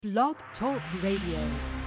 Blog Talk Radio.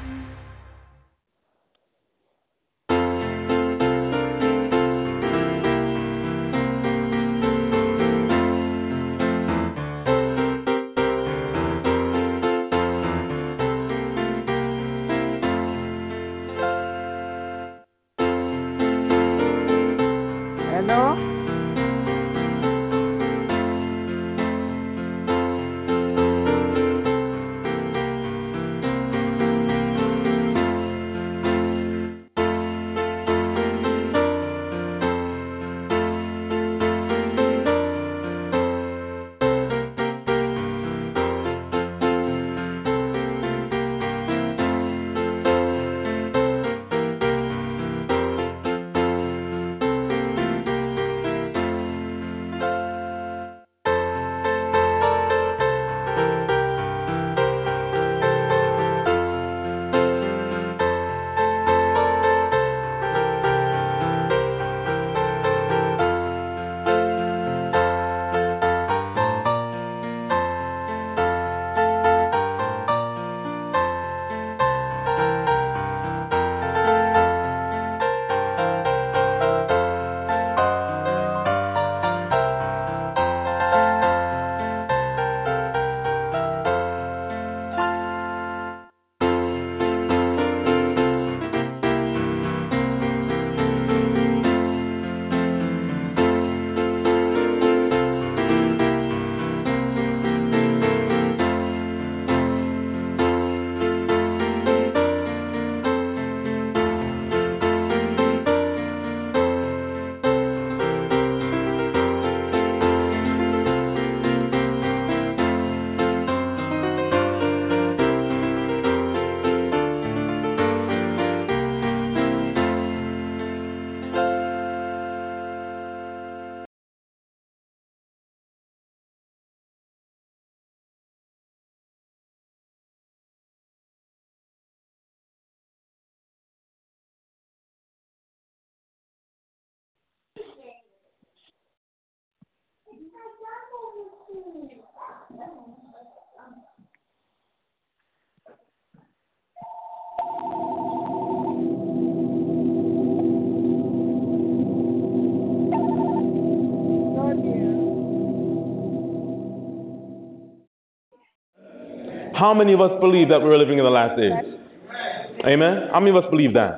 How many of us believe that we're living in the last days? Amen? How many of us believe that?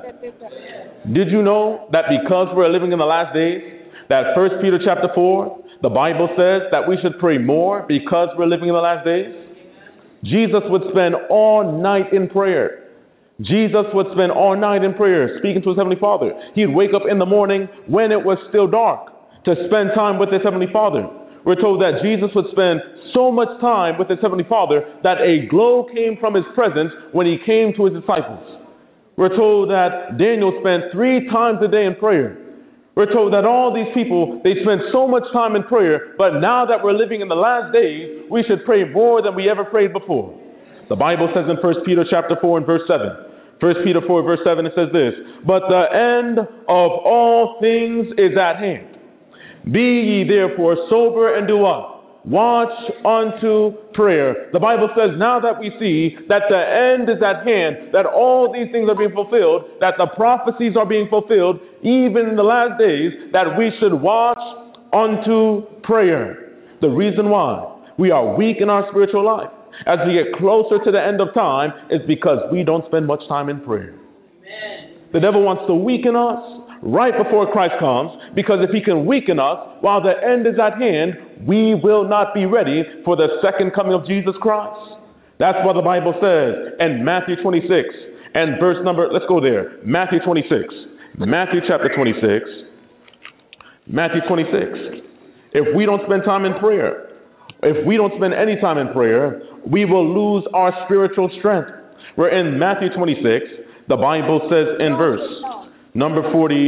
Did you know that because we're living in the last days, that 1 Peter chapter 4, the Bible says that we should pray more because we're living in the last days? Jesus would spend all night in prayer. Jesus would spend all night in prayer speaking to his Heavenly Father. He'd wake up in the morning when it was still dark to spend time with his Heavenly Father. We're told that Jesus would spend so much time with his Heavenly Father that a glow came from his presence when he came to his disciples. We're told that Daniel spent 3 times a day in prayer. We're told that all these people, they spend so much time in prayer, but now that we're living in the last days, we should pray more than we ever prayed before. The Bible says in 1 Peter chapter 4 and verse 7, 1 Peter 4 verse 7, it says this, "But the end of all things is at hand. Be ye therefore sober and do what? Watch unto prayer." The Bible says now that we see that the end is at hand, that all these things are being fulfilled, that the prophecies are being fulfilled, even in the last days, that we should watch unto prayer. The reason why we are weak in our spiritual life as we get closer to the end of time is because we don't spend much time in prayer. Amen. The devil wants to weaken us right before Christ comes, because if he can weaken us while the end is at hand, we will not be ready for the second coming of Jesus Christ. That's what the Bible says in Matthew 26 and verse number, let's go there, Matthew 26, Matthew chapter 26, Matthew 26. If we don't spend time in prayer, if we don't spend any time in prayer, we will lose our spiritual strength. We're in Matthew 26, the Bible says in verse number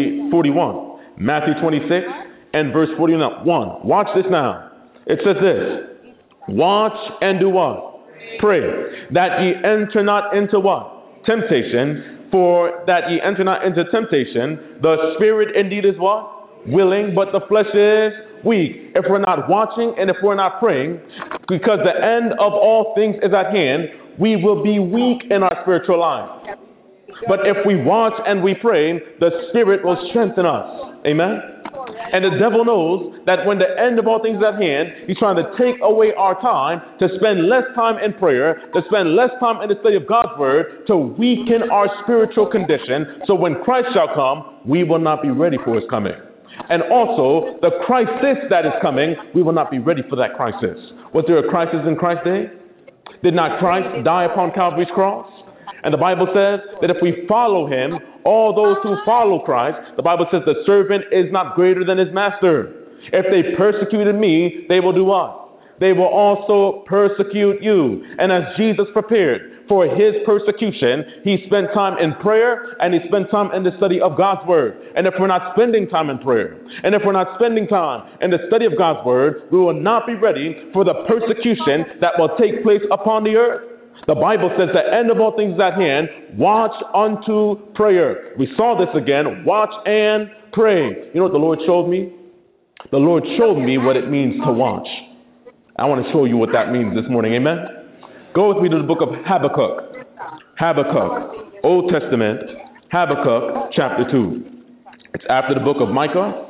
41. Matthew 26 and verse 41. Watch this now. It says this. Watch and do what? Pray. That ye enter not into what? Temptation. For that ye enter not into temptation. The spirit indeed is what? Willing, but the flesh is weak. If we're not watching and if we're not praying, because the end of all things is at hand, we will be weak in our spiritual life. But if we watch and we pray, the Spirit will strengthen us. Amen? And the devil knows that when the end of all things is at hand, he's trying to take away our time, to spend less time in prayer, to spend less time in the study of God's Word, to weaken our spiritual condition. So when Christ shall come, we will not be ready for his coming. And also, the crisis that is coming, we will not be ready for that crisis. Was there a crisis in Christ's day? Did not Christ die upon Calvary's cross? And the Bible says that if we follow him, all those who follow Christ, the Bible says the servant is not greater than his master. If they persecuted me, they will do what? They will also persecute you. And as Jesus prepared for his persecution, he spent time in prayer and he spent time in the study of God's Word. And if we're not spending time in prayer, and if we're not spending time in the study of God's Word, we will not be ready for the persecution that will take place upon the earth. The Bible says the end of all things is at hand. Watch unto prayer. We saw this again. Watch and pray. You know what the Lord showed me? The Lord showed me what it means to watch. I want to show you what that means this morning. Amen? Go with me to the book of Habakkuk. Habakkuk, Old Testament, Habakkuk, chapter 2. It's after the book of Micah,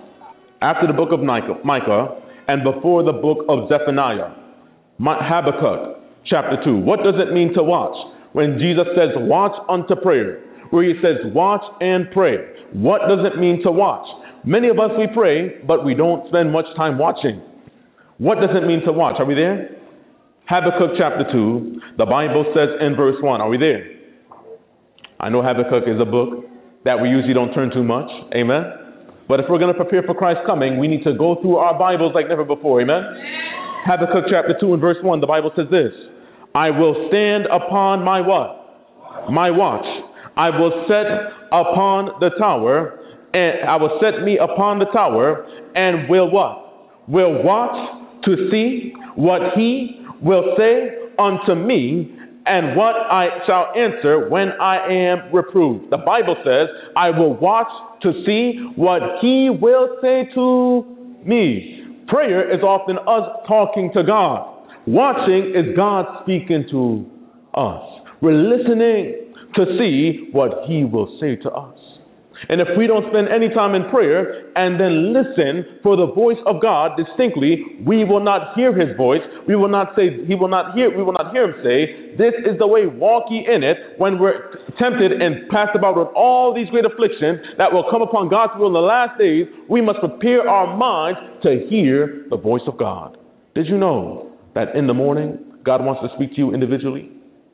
and before the book of Zephaniah. Habakkuk, chapter 2. What does it mean to watch? When Jesus says, watch unto prayer, where he says, watch and pray. What does it mean to watch? Many of us, we pray, but we don't spend much time watching. What does it mean to watch? Are we there? Habakkuk chapter 2, the Bible says in verse 1. Are we there? I know Habakkuk is a book that we usually don't turn too much. Amen? But if we're going to prepare for Christ's coming, we need to go through our Bibles like never before. Amen? Habakkuk chapter 2 and verse 1, the Bible says this. I will stand upon my what? My watch. I will set upon the tower, and I will set me upon the tower, and will what? Will watch to see what he will say unto me, and what I shall answer when I am reproved. The Bible says, I will watch to see what he will say to me. Prayer is often us talking to God. Watching is God speaking to us. We're listening to see what he will say to us. And if we don't spend any time in prayer and then listen for the voice of God distinctly, we will not hear his voice. We will not hear him say, this is the way, walk ye in it, when we're tempted and passed about with all these great afflictions that will come upon God's will in the last days. We must prepare our minds to hear the voice of God. Did you know that in the morning, God wants to speak to you individually?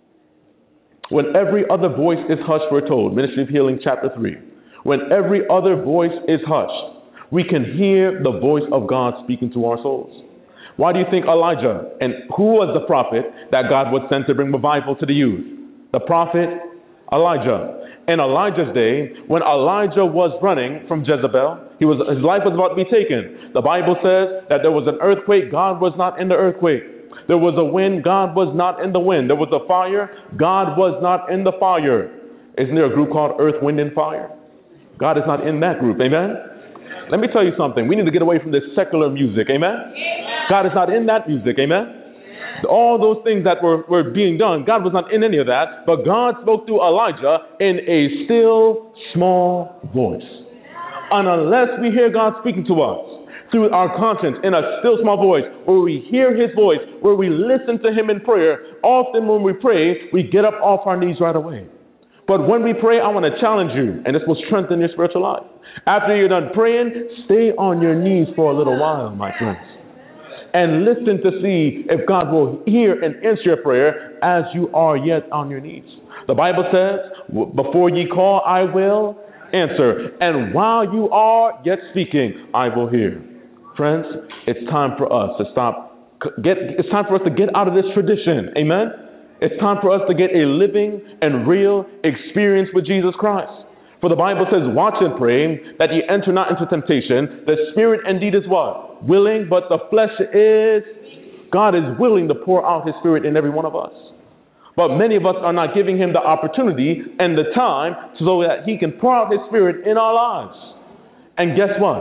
When every other voice is hushed, we're told, Ministry of Healing, chapter 3. When every other voice is hushed, we can hear the voice of God speaking to our souls. Why do you think Elijah, and who was the prophet that God would send to bring revival to the youth? The prophet Elijah. In Elijah's day, when Elijah was running from Jezebel, his life was about to be taken. The Bible says that there was an earthquake, God was not in the earthquake. There was a wind, God was not in the wind. There was a fire, God was not in the fire. Isn't there a group called Earth, Wind, and Fire? God is not in that group, amen? Let me tell you something. We need to get away from this secular music, amen? God is not in that music, amen? All those things that were being done, God was not in any of that, but God spoke to Elijah in a still, small voice. And unless we hear God speaking to us through our conscience in a still, small voice, where we hear his voice, where we listen to him in prayer, often when we pray, we get up off our knees right away. But when we pray, I want to challenge you, and this will strengthen your spiritual life. After you're done praying, stay on your knees for a little while, my friends, and listen to see if God will hear and answer your prayer as you are yet on your knees. The Bible says, before ye call, I will answer, and while you are yet speaking, I will hear. Friends, it's time for us to it's time for us to get out of this tradition. Amen? It's time for us to get a living and real experience with Jesus Christ. For the Bible says, watch and pray that ye enter not into temptation. The spirit indeed is what? Willing, but the flesh is... God is willing to pour out his spirit in every one of us. But many of us are not giving him the opportunity and the time so that he can pour out his spirit in our lives. And guess what?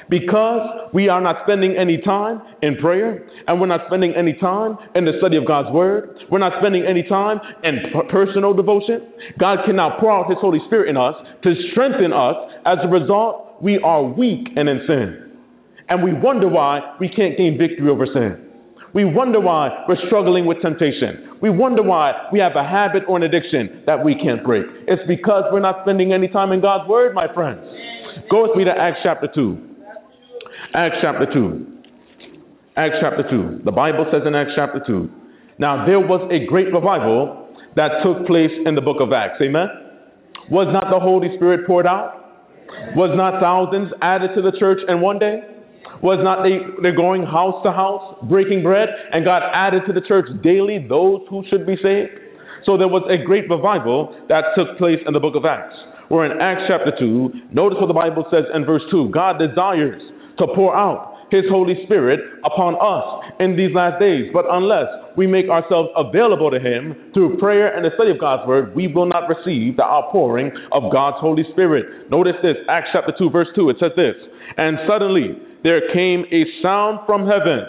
Because we are not spending any time in prayer, and we're not spending any time in the study of God's word, we're not spending any time in personal devotion, God can now pour out his Holy Spirit in us to strengthen us. As a result, we are weak and in sin. And we wonder why we can't gain victory over sin. We wonder why we're struggling with temptation. We wonder why we have a habit or an addiction that we can't break. It's because we're not spending any time in God's word, my friends. Go with me to Acts chapter 2. Acts chapter 2. Acts chapter 2. The Bible says in Acts chapter 2. Now, there was a great revival that took place in the book of Acts. Amen? Was not the Holy Spirit poured out? Was not thousands added to the church in one day? Was not they going house to house, breaking bread, and God added to the church daily those who should be saved? So there was a great revival that took place in the book of Acts. We're in Acts chapter 2. Notice what the Bible says in verse 2. God desires to pour out his Holy Spirit upon us in these last days. But unless we make ourselves available to him through prayer and the study of God's word, we will not receive the outpouring of God's Holy Spirit. Notice this, Acts chapter 2, verse 2. It says this, and suddenly there came a sound from heaven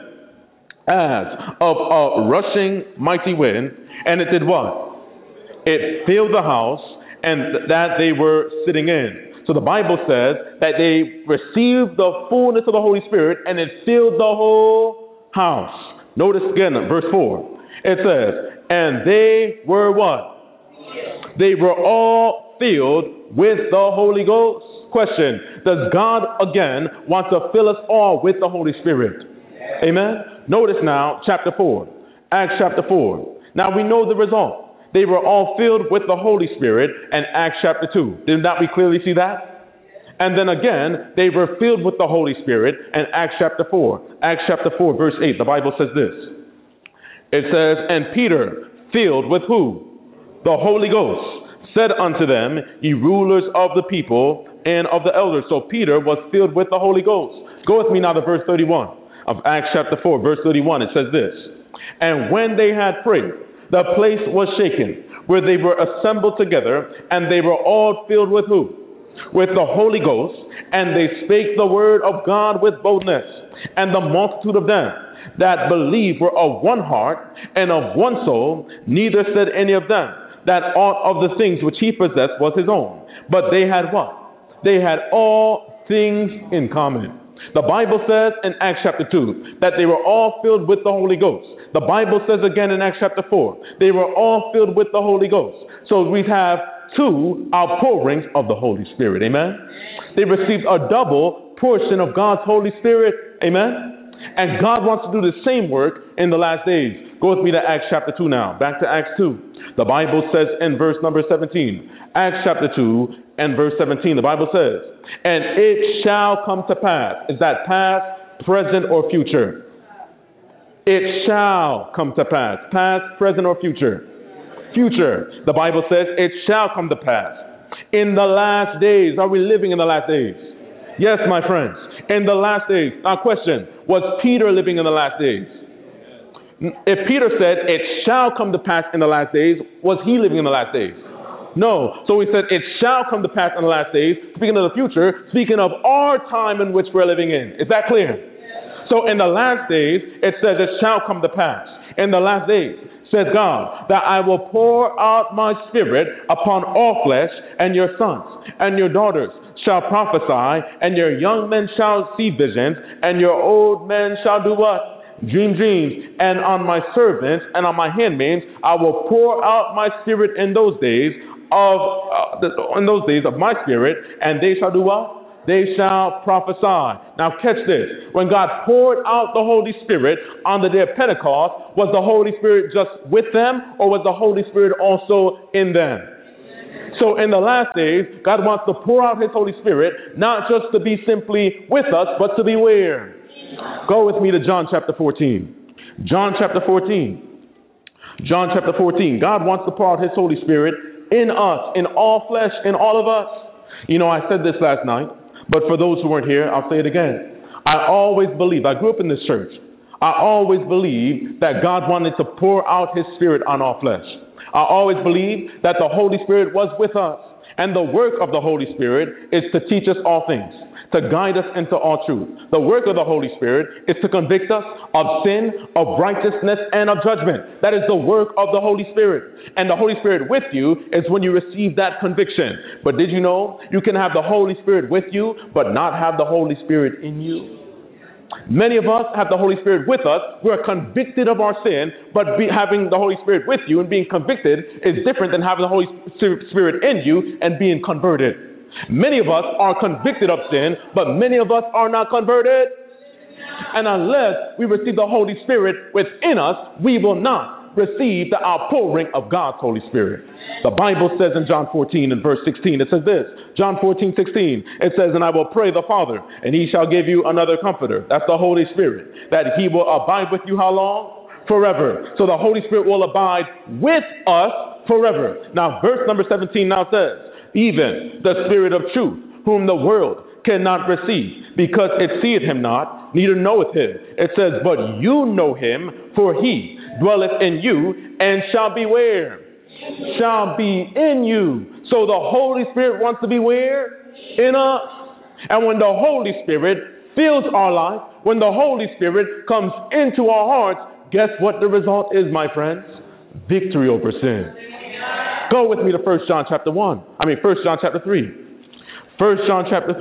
as of a rushing mighty wind, and it did what? It filled the house and that they were sitting in. So the Bible says that they received the fullness of the Holy Spirit and it filled the whole house. Notice again, verse 4. It says, and they were what? They were all filled with the Holy Ghost. Question, does God again want to fill us all with the Holy Spirit? Amen? Notice now, chapter 4. Acts chapter 4. Now we know the result. They were all filled with the Holy Spirit in Acts chapter 2. Did not we clearly see that? And then again, they were filled with the Holy Spirit in Acts chapter 4. Acts chapter 4, verse 8, the Bible says this. It says, and Peter, filled with who? The Holy Ghost, said unto them, ye rulers of the people and of the elders. So Peter was filled with the Holy Ghost. Go with me now to verse 31 of Acts chapter 4, verse 31. It says this, and when they had prayed, the place was shaken, where they were assembled together, and they were all filled with who? With the Holy Ghost, and they spake the word of God with boldness. And the multitude of them that believed were of one heart and of one soul, neither said any of them that aught of the things which he possessed was his own. But they had what? They had all things in common. The Bible says in Acts chapter 2 that they were all filled with the Holy Ghost. The Bible says again in Acts chapter 4, they were all filled with the Holy Ghost. So we have two outpourings of the Holy Spirit. Amen. They received a double portion of God's Holy Spirit. Amen. And God wants to do the same work in the last days. Go with me to Acts chapter 2 now. Back to Acts 2. The Bible says in verse number 17, Acts chapter 2 and verse 17, the Bible says, and it shall come to pass. Is that past, present, or future? It shall come to pass. Past, present, or future? Future. The Bible says it shall come to pass. In the last days. Are we living in the last days? Yes, my friends. In the last days. Now question, was Peter living in the last days? If Peter said it shall come to pass in the last days, was he living in the last days? No. So he said it shall come to pass in the last days, speaking of the future, speaking of our time in which we're living in. Is that clear? So in the last days, it says it shall come to pass. In the last days, says God, that I will pour out my spirit upon all flesh, and your sons and your daughters shall prophesy, and your young men shall see visions, and your old men shall do what? Dream dreams. And on my servants and on my handmaids I will pour out my spirit in those days of my spirit, and they shall do what? They shall prophesy. Now catch this. When God poured out the Holy Spirit on the day of Pentecost, was the Holy Spirit just with them, or was the Holy Spirit also in them? So in the last days, God wants to pour out his Holy Spirit, not just to be simply with us, but to be where? Go with me to John chapter 14. John chapter 14. John chapter 14. God wants to pour out his Holy Spirit in us, in all flesh, in all of us. You know, I said this last night, but for those who weren't here, I'll say it again. I always believed, I grew up in this church, I always believed that God wanted to pour out his Spirit on all flesh. I always believed that the Holy Spirit was with us. And the work of the Holy Spirit is to teach us all things, to guide us into all truth. The work of the Holy Spirit is to convict us of sin, of righteousness, and of judgment. That is the work of the Holy Spirit. And the Holy Spirit with you is when you receive that conviction. But did you know you can have the Holy Spirit with you, but not have the Holy Spirit in you? Many of us have the Holy Spirit with us. We're convicted of our sin, but having the Holy Spirit with you and being convicted is different than having the Holy Spirit in you and being converted. Many of us are convicted of sin, but many of us are not converted. And unless we receive the Holy Spirit within us, we will not receive the outpouring of God's Holy Spirit. The Bible says in John 14 and verse 16, it says this, John 14, 16, it says, and I will pray the Father, and he shall give you another comforter. That's the Holy Spirit, that he will abide with you how long? Forever. So the Holy Spirit will abide with us forever. Now, verse number 17 now says, even the Spirit of truth, whom the world cannot receive, because it seeth him not, neither knoweth him. It says, but you know him, for he dwelleth in you, and shall be where? Shall be in you. So the Holy Spirit wants to be where? In us. And when the Holy Spirit fills our life, when the Holy Spirit comes into our hearts, guess what the result is, my friends? Victory over sin. Go with me to 1 John chapter 3. 1 John chapter 3. 1 John chapter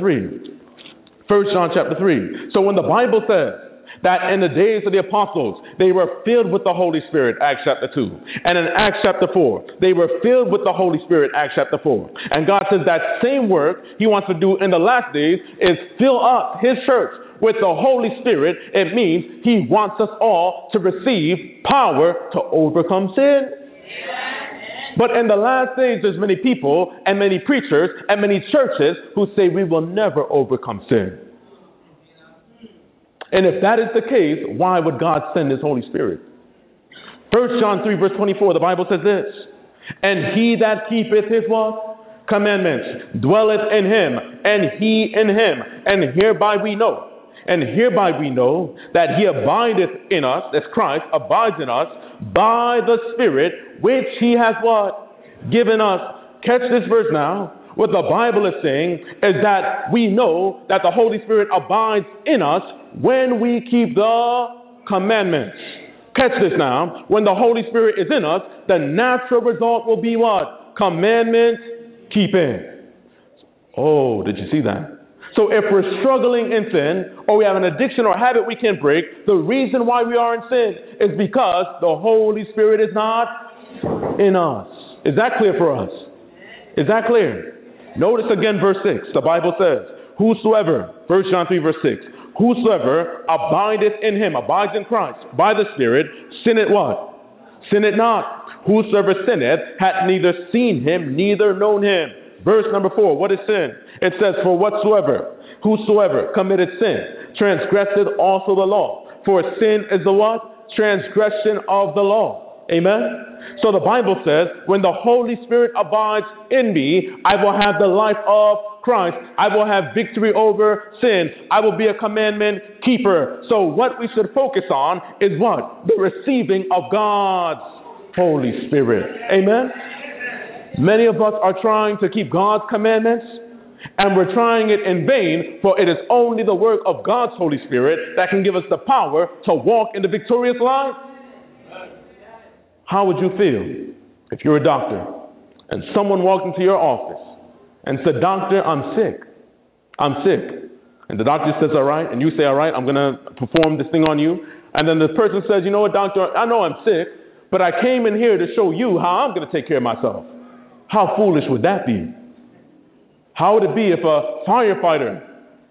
3. So when the Bible says that in the days of the apostles, they were filled with the Holy Spirit, Acts chapter 2. And in Acts chapter 4, they were filled with the Holy Spirit, Acts chapter 4. And God says that same work he wants to do in the last days is fill up his church with the Holy Spirit. It means he wants us all to receive power to overcome sin. But in the last days, there's many people and many preachers and many churches who say we will never overcome sin. And if that is the case, why would God send his Holy Spirit? 1 John 3 verse 24, the Bible says this, and he that keepeth his what? Commandments, dwelleth in him, and he in him. And hereby we know that he abideth in us, as Christ abides in us, by the Spirit, which he has what? Given us. Catch this verse now. What the Bible is saying is that we know that the Holy Spirit abides in us when we keep the commandments. Catch this now. When the Holy Spirit is in us, the natural result will be what? Commandment keeping. Oh, did you see that? So if we're struggling in sin, or we have an addiction or habit we can't break, the reason why we are in sin is because the Holy Spirit is not in us. Is that clear for us? Is that clear? Notice again verse 6. The Bible says, whosoever, 1 John 3 verse 6, whosoever abideth in him, abides in Christ, by the Spirit, sinneth what? Sinneth not. Whosoever sinneth hath neither seen him, neither known him. Verse number 4, what is sin? It says, for whosoever committed sin, transgresseth also the law. For sin is the what? Transgression of the law. Amen? So the Bible says, when the Holy Spirit abides in me, I will have the life of Christ. I will have victory over sin. I will be a commandment keeper. So what we should focus on is what? The receiving of God's Holy Spirit. Amen? Many of us are trying to keep God's commandments, and we're trying it in vain, for it is only the work of God's Holy Spirit that can give us the power to walk in the victorious life. How would you feel if you're a doctor and someone walked into your office and said, doctor, I'm sick. And the doctor says, all right. And you say, all right, I'm going to perform this thing on you. And then the person says, you know what, doctor, I know I'm sick, but I came in here to show you how I'm going to take care of myself. How foolish would that be? How would it be if a firefighter,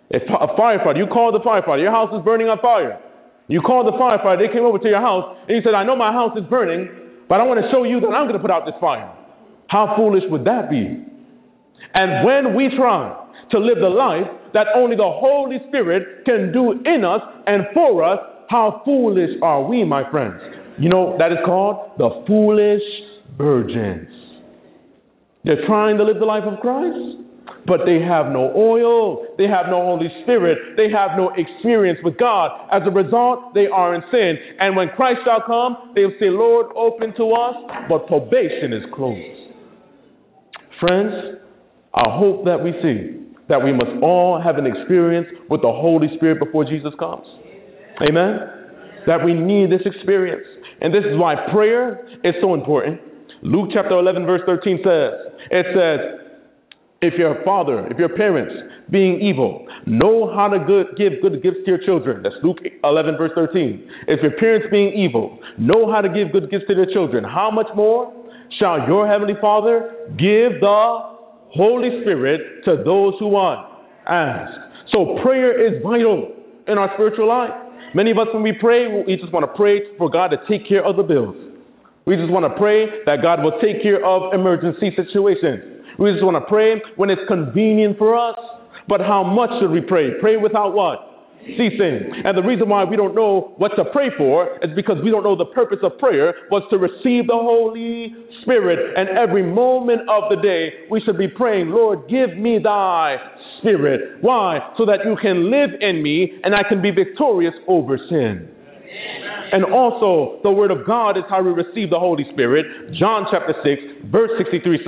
you called the firefighter, your house is burning on fire. You called the firefighter, they came over to your house, and you said, I know my house is burning, but I want to show you that I'm going to put out this fire. How foolish would that be? And when we try to live the life that only the Holy Spirit can do in us and for us, how foolish are we, my friends? You know, that is called the foolish virgins. They're trying to live the life of Christ, but they have no oil. They have no Holy Spirit. They have no experience with God. As a result, they are in sin. And when Christ shall come, they'll say, Lord, open to us, but probation is closed. Friends, I hope that we see that we must all have an experience with the Holy Spirit before Jesus comes. Amen? That we need this experience. And this is why prayer is so important. Luke chapter 11, verse 13 it says, if your parents, being evil, know how to give good gifts to your children. That's Luke 11, verse 13. If your parents, being evil, know how to give good gifts to their children, how much more shall your heavenly Father give the Holy Spirit to those who ask? So prayer is vital in our spiritual life. Many of us, when we pray, we just want to pray for God to take care of the bills. We just want to pray that God will take care of emergency situations. We just want to pray when it's convenient for us. But how much should we pray? Pray without what? Ceasing. And the reason why we don't know what to pray for is because we don't know the purpose of prayer was to receive the Holy Spirit. And every moment of the day, we should be praying, Lord, give me thy Spirit. Why? So that you can live in me and I can be victorious over sin. And also, the Word of God is how we receive the Holy Spirit. John chapter 6, verse 63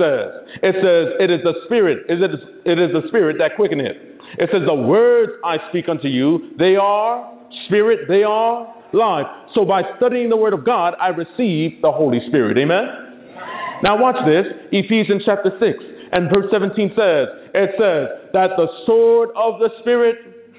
it is the Spirit, it is the Spirit that quickeneth. It says, the words I speak unto you, they are Spirit, they are life. So by studying the Word of God, I receive the Holy Spirit. Amen? Now watch this. Ephesians chapter 6 and verse 17 it says that the sword of the Spirit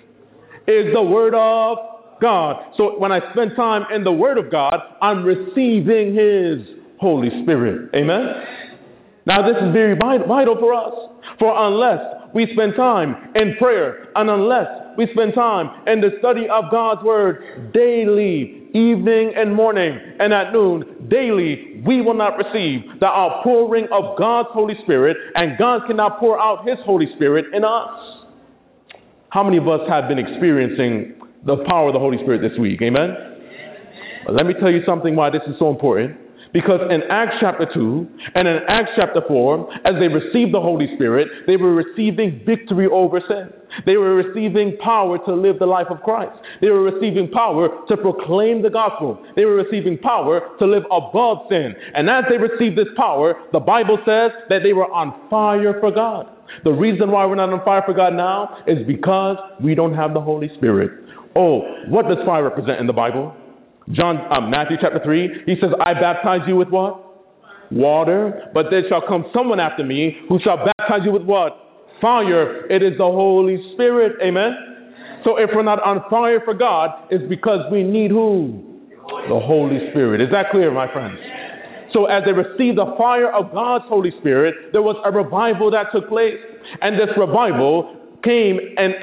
is the Word of God. So when I spend time in the Word of God, I'm receiving His Holy Spirit. Amen? Now this is very vital for us. For unless we spend time in prayer, and unless we spend time in the study of God's Word daily, evening and morning, and at noon, daily, we will not receive the outpouring of God's Holy Spirit, and God cannot pour out His Holy Spirit in us. How many of us have been experiencing the power of the Holy Spirit this week? Amen? But let me tell you something why this is so important. Because in Acts chapter 2 and in Acts chapter 4, as they received the Holy Spirit, they were receiving victory over sin. They were receiving power to live the life of Christ. They were receiving power to proclaim the gospel. They were receiving power to live above sin. And as they received this power, the Bible says that they were on fire for God. The reason why we're not on fire for God now is because we don't have the Holy Spirit. Oh, what does fire represent in the Bible? Matthew chapter 3, he says, I baptize you with what? Water. But there shall come someone after me who shall baptize you with what? Fire. It is the Holy Spirit. Amen? So if we're not on fire for God, it's because we need who? The Holy Spirit. Is that clear, my friends? So as they received the fire of God's Holy Spirit, there was a revival that took place. And this revival came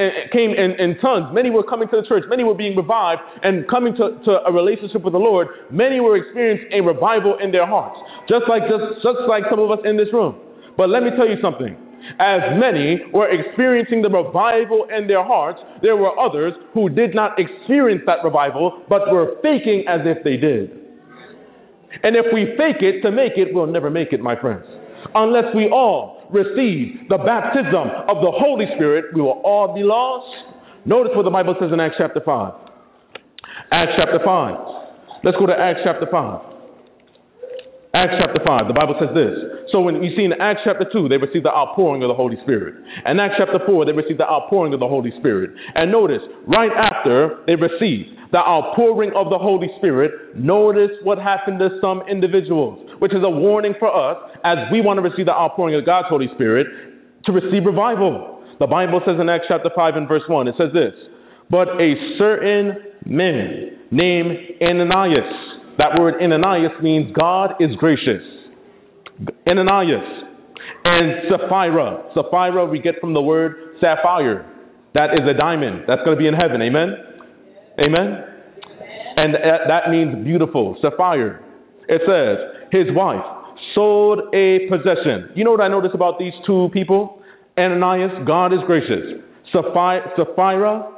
in tons. Many were coming to the church. Many were being revived and coming to a relationship with the Lord. Many were experiencing a revival in their hearts, just like some of us in this room. But let me tell you something. As many were experiencing the revival in their hearts, there were others who did not experience that revival, but were faking as if they did. And if we fake it to make it, we'll never make it, my friends. Unless we all receive the baptism of the Holy Spirit, we will all be lost. Notice what the Bible says in Acts chapter 5. Acts chapter 5. Let's go to Acts chapter 5. Acts chapter 5, the Bible says this. So when you see in Acts chapter 2, they received the outpouring of the Holy Spirit. In Acts chapter 4, they received the outpouring of the Holy Spirit. And notice, right after they received the outpouring of the Holy Spirit, notice what happened to some individuals, which is a warning for us as we want to receive the outpouring of God's Holy Spirit to receive revival. The Bible says in Acts chapter 5 and verse 1, it says this, but a certain man named Ananias. That word Ananias means God is gracious. Ananias and Sapphira. Sapphira we get from the word sapphire. That is a diamond. That's going to be in heaven. Amen? Amen? And that means beautiful. Sapphire. It says, his wife sold a possession. You know what I noticed about these two people? Ananias, God is gracious. Sapphira,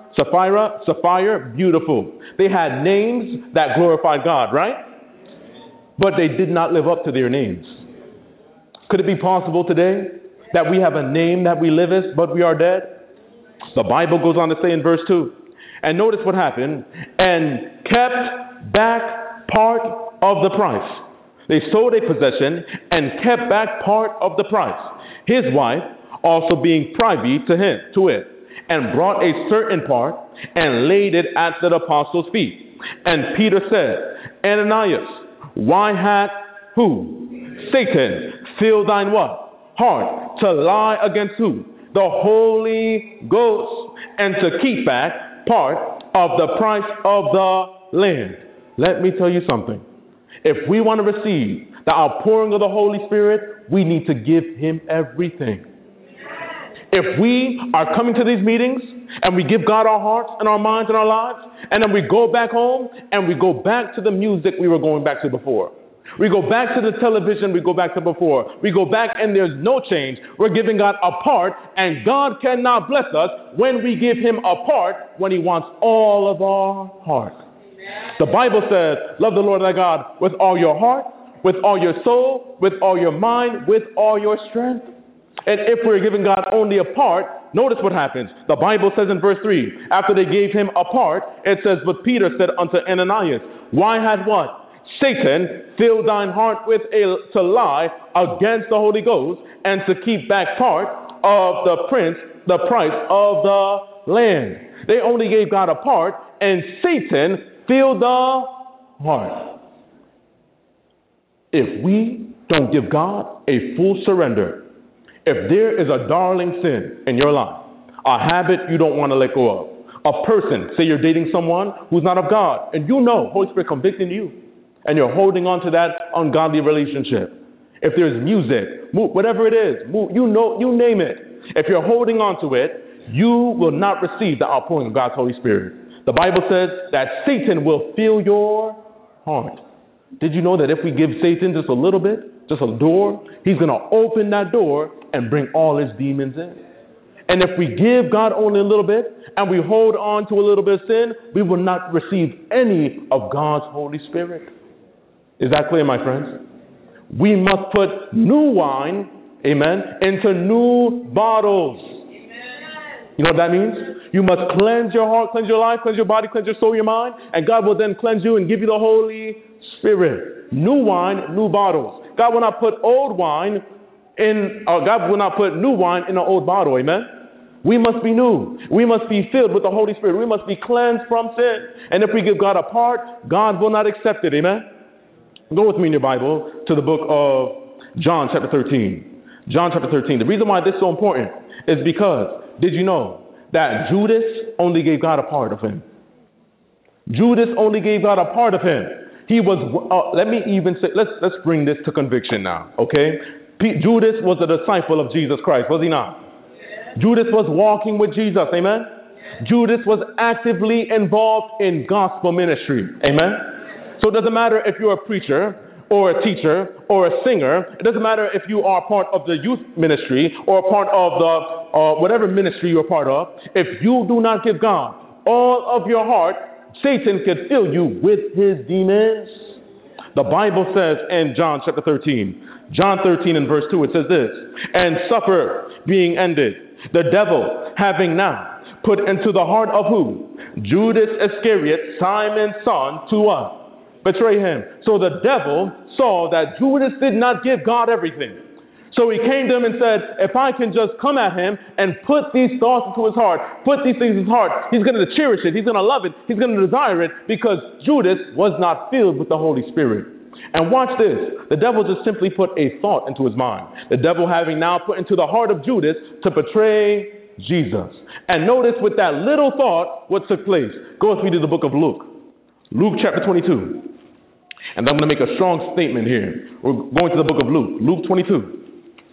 beautiful. They had names that glorified God, right? But they did not live up to their names. Could it be possible today that we have a name that we live as, but we are dead? The Bible goes on to say in verse 2, and notice what happened, and kept back part of the price. They sold a possession and kept back part of the price. His wife also being privy to it, and brought a certain part, and laid it at the apostles' feet. And Peter said, Ananias, why hath who? Satan filled thine what? Heart to lie against who? The Holy Ghost, and to keep back part of the price of the land. Let me tell you something. If we want to receive the outpouring of the Holy Spirit, we need to give him everything. If we are coming to these meetings and we give God our hearts and our minds and our lives, and then we go back home and we go back to the music we were going back to before. We go back to the television we go back to before. We go back and there's no change. We're giving God a part, and God cannot bless us when we give him a part when he wants all of our heart. The Bible says, love the Lord thy God with all your heart, with all your soul, with all your mind, with all your strength. And if we're giving God only a part, notice what happens. The Bible says in verse 3, after they gave him a part, it says, but Peter said unto Ananias, why had what? Satan filled thine heart with to lie against the Holy Ghost, and to keep back part of the price of the land. They only gave God a part, and Satan filled the heart. If we don't give God a full surrender, if there is a darling sin in your life, a habit you don't want to let go of, a person, say you're dating someone who's not of God, and you know Holy Spirit convicting you, and you're holding on to that ungodly relationship. If there's music, whatever it is, you name it. If you're holding on to it, you will not receive the outpouring of God's Holy Spirit. The Bible says that Satan will fill your heart. Did you know that if we give Satan just a little bit, just a door, he's going to open that door and bring all his demons in? And if we give God only a little bit and we hold on to a little bit of sin, we will not receive any of God's Holy Spirit. Is that clear, my friends? We must put new wine, amen, into new bottles. Amen. You know what that means? You must cleanse your heart, cleanse your life, cleanse your body, cleanse your soul, your mind, and God will then cleanse you and give you the Holy Spirit. New wine, new bottles. God will not put old wine in, God will not put new wine in an old bottle, amen? We must be new. We must be filled with the Holy Spirit. We must be cleansed from sin. And if we give God a part, God will not accept it, amen? Go with me in your Bible to the book of John chapter 13. John chapter 13. The reason why this is so important is because, did you know that Judas only gave God a part of him? Judas only gave God a part of him. He was, let me even say, let's bring this to conviction now, okay? Judas was a disciple of Jesus Christ, was he not? Judas was walking with Jesus, amen? Judas was actively involved in gospel ministry, amen? So it doesn't matter if you're a preacher or a teacher or a singer. It doesn't matter if you are part of the youth ministry or part of the whatever ministry you're part of. If you do not give God all of your heart, Satan can fill you with his demons. The Bible says in John chapter 13, John 13 and verse 2, it says this, and supper being ended, the devil having now put into the heart of who? Judas Iscariot, Simon's son, to what? Betray him. So the devil saw that Judas did not give God everything. So he came to him and said, if I can just come at him and put these thoughts into his heart, put these things in his heart, he's going to cherish it, he's going to love it, he's going to desire it, because Judas was not filled with the Holy Spirit. And watch this. The devil just simply put a thought into his mind. The devil having now put into the heart of Judas to betray Jesus. And notice with that little thought what took place. Go with me to the book of Luke. Luke chapter 22. And I'm going to make a strong statement here. We're going to the book of Luke. Luke 22.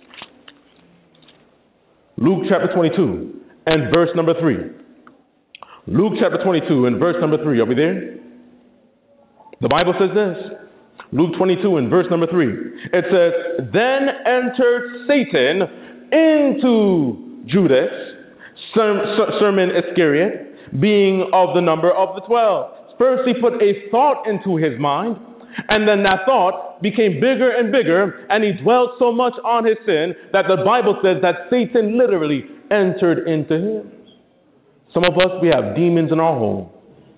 Luke chapter 22 and verse number 3. Luke chapter 22 and verse number 3. Are we there? The Bible says this. Luke 22 and verse number 3. It says, then entered Satan into Judas, Simon Iscariot, being of the number of the 12. First he put a thought into his mind, and then that thought became bigger and bigger, and he dwelt so much on his sin that the Bible says that Satan literally entered into him. Some of us, we have demons in our home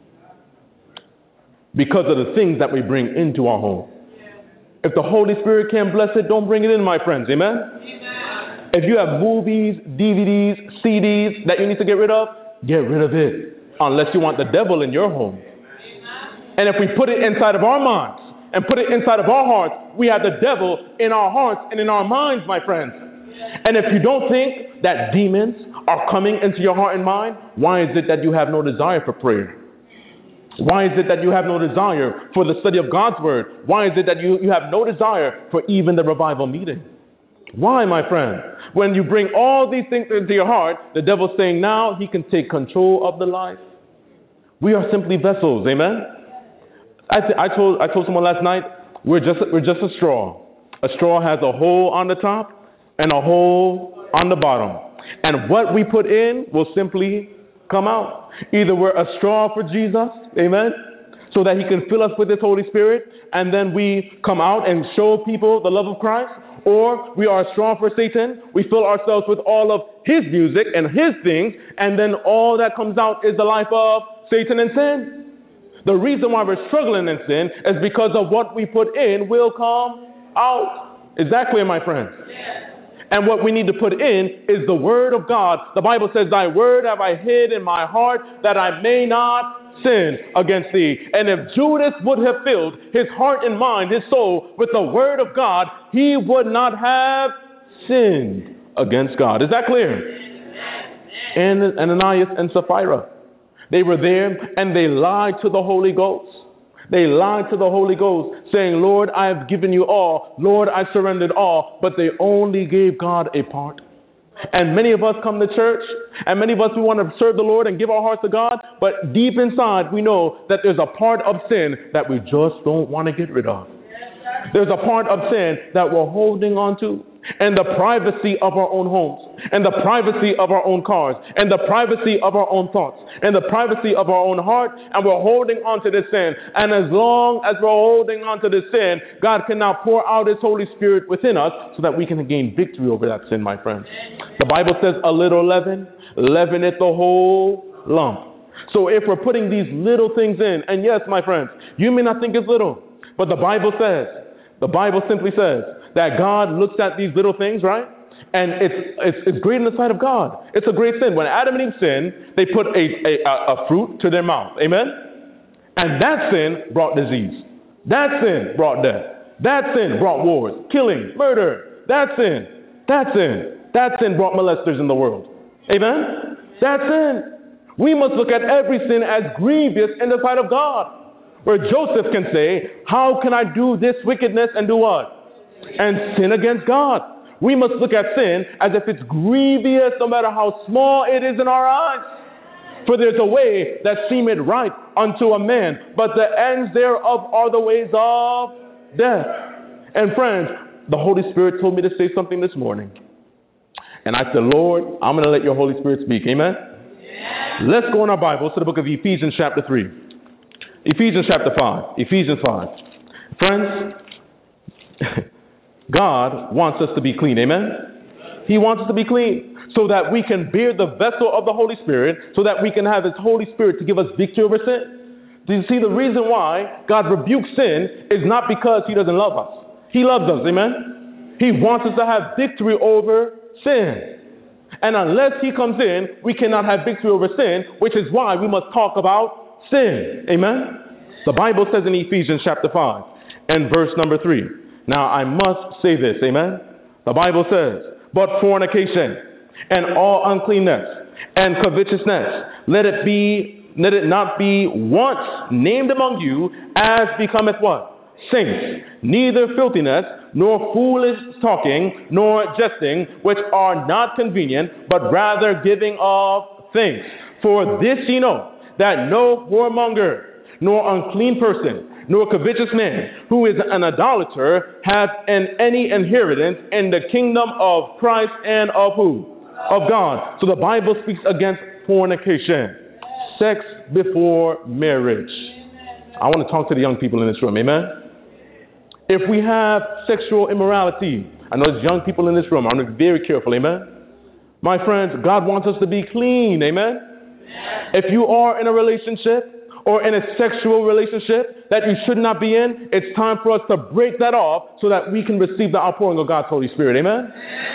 because of the things that we bring into our home. If the Holy Spirit can't bless it, don't bring it in, my friends. Amen? Amen. If you have movies, DVDs, CDs that you need to get rid of it. Unless you want the devil in your home. And if we put it inside of our minds and put it inside of our hearts, we have the devil in our hearts and in our minds, my friends. And if you don't think that demons are coming into your heart and mind, why is it that you have no desire for prayer? Why is it that you have no desire for the study of God's word? Why is it that you have no desire for even the revival meeting? Why, my friend? When you bring all these things into your heart, the devil's saying now he can take control of the life. We are simply vessels, amen? I told someone last night, we're just a straw. A straw has a hole on the top and a hole on the bottom. And what we put in will simply come out. Either we're a straw for Jesus, amen, so that he can fill us with his Holy Spirit, and then we come out and show people the love of Christ, or we are a straw for Satan. We fill ourselves with all of his music and his things, and then all that comes out is the life of Satan and sin. The reason why we're struggling in sin is because of what we put in will come out. Is that clear, my friends? Yes. And what we need to put in is the word of God. The Bible says, thy word have I hid in my heart that I may not sin against thee. And if Judas would have filled his heart and mind, his soul, with the word of God, he would not have sinned against God. Is that clear? And Ananias and Sapphira, they were there and they lied to the Holy Ghost. They lied to the Holy Ghost, saying, Lord, I have given you all. Lord, I surrendered all. But they only gave God a part. And many of us come to church, and many of us, we want to serve the Lord and give our hearts to God. But deep inside, we know that there's a part of sin that we just don't want to get rid of. There's a part of sin that we're holding on to. And the privacy of our own homes, and the privacy of our own cars, and the privacy of our own thoughts, and the privacy of our own heart, and we're holding on to this sin. And as long as we're holding on to this sin, God can now pour out his Holy Spirit within us so that we can gain victory over that sin, my friends. The Bible says a little leaven, leaveneth the whole lump. So if we're putting these little things in, and yes, my friends, you may not think it's little, but the Bible simply says, that God looks at these little things, right? And it's great in the sight of God. It's a great sin. When Adam and Eve sinned, they put a fruit to their mouth. Amen? And that sin brought disease. That sin brought death. That sin brought wars, killing, murder. That sin brought molesters in the world. Amen? That sin. We must look at every sin as grievous in the sight of God. Where Joseph can say, how can I do this wickedness and do what? And sin against God. We must look at sin as if it's grievous, no matter how small it is in our eyes. For there's a way that seemeth right unto a man, but the ends thereof are the ways of death. And friends, the Holy Spirit told me to say something this morning. And I said, Lord, I'm going to let your Holy Spirit speak. Amen? Yeah. Let's go in our Bibles to the book of Ephesians chapter 3. Ephesians chapter 5. Ephesians 5. Friends, God wants us to be clean. Amen? He wants us to be clean so that we can bear the vessel of the Holy Spirit, so that we can have his Holy Spirit to give us victory over sin. Do you see the reason why God rebukes sin is not because he doesn't love us. He loves us. Amen? He wants us to have victory over sin. And unless he comes in, we cannot have victory over sin, which is why we must talk about sin. Amen? The Bible says in Ephesians chapter 5 and verse number 3. Now, I must say this, amen? The Bible says, but fornication and all uncleanness and covetousness, let it not be once named among you as becometh what? Saints, neither filthiness, nor foolish talking, nor jesting, which are not convenient, but rather giving of thanks. For this ye know, that no whoremonger, nor unclean person, nor covetous man, who is an idolater, hath any inheritance in the kingdom of Christ and of who? Of God. So the Bible speaks against fornication, sex before marriage. I want to talk to the young people in this room, amen? If we have sexual immorality, I know there's young people in this room, I'm going to be very careful, amen? My friends, God wants us to be clean, amen? If you are in a relationship, or in a sexual relationship that you should not be in, it's time for us to break that off so that we can receive the outpouring of God's Holy Spirit. Amen?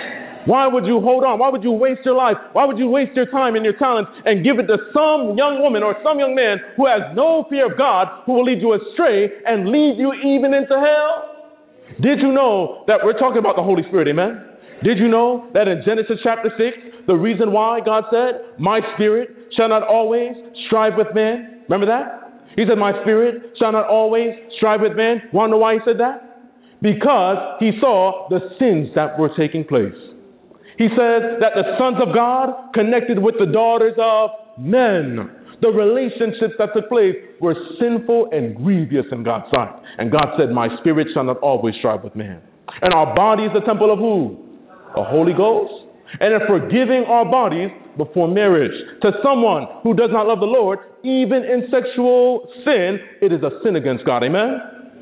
Why would you hold on? Why would you waste your life? Why would you waste your time and your talents and give it to some young woman or some young man who has no fear of God, who will lead you astray and lead you even into hell? Did you know that we're talking about the Holy Spirit, amen? Did you know that in Genesis chapter 6, the reason why God said, my spirit shall not always strive with man? Remember that? He said, my spirit shall not always strive with man. Want to know why he said that? Because he saw the sins that were taking place. He said that the sons of God connected with the daughters of men. The relationships that took place were sinful and grievous in God's sight. And God said, my spirit shall not always strive with man. And our body is the temple of who? The Holy Ghost. And if we're giving our bodies before marriage to someone who does not love the Lord, even in sexual sin, it is a sin against God. Amen?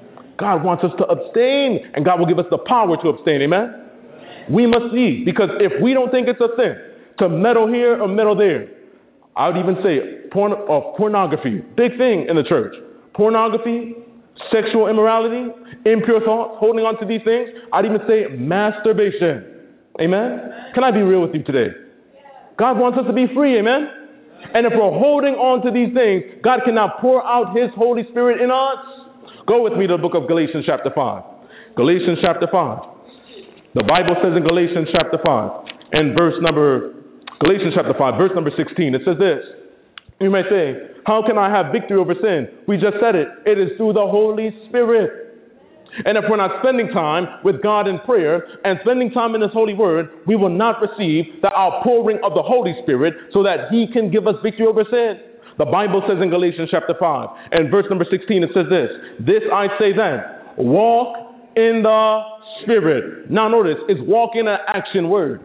God wants us to abstain, and God will give us the power to abstain. Amen? We must see, because if we don't think it's a sin to meddle here or meddle there, I would even say pornography, big thing in the church. Pornography, sexual immorality, impure thoughts, holding on to these things. I'd even say masturbation. Amen? Can I be real with you today? God wants us to be free. Amen? And if we're holding on to these things, God cannot pour out His Holy Spirit in us. Go with me to the book of Galatians chapter 5. Galatians chapter 5. The Bible says in Galatians chapter 5, and Galatians chapter 5, verse number 16, it says this. You may say, how can I have victory over sin? We just said it. It is through the Holy Spirit. And if we're not spending time with God in prayer and spending time in His holy word, we will not receive the outpouring of the Holy Spirit so that He can give us victory over sin. The Bible says in Galatians chapter 5 and verse number 16, it says this. This I say then, walk in the Spirit. Now notice, it's walk in an action word.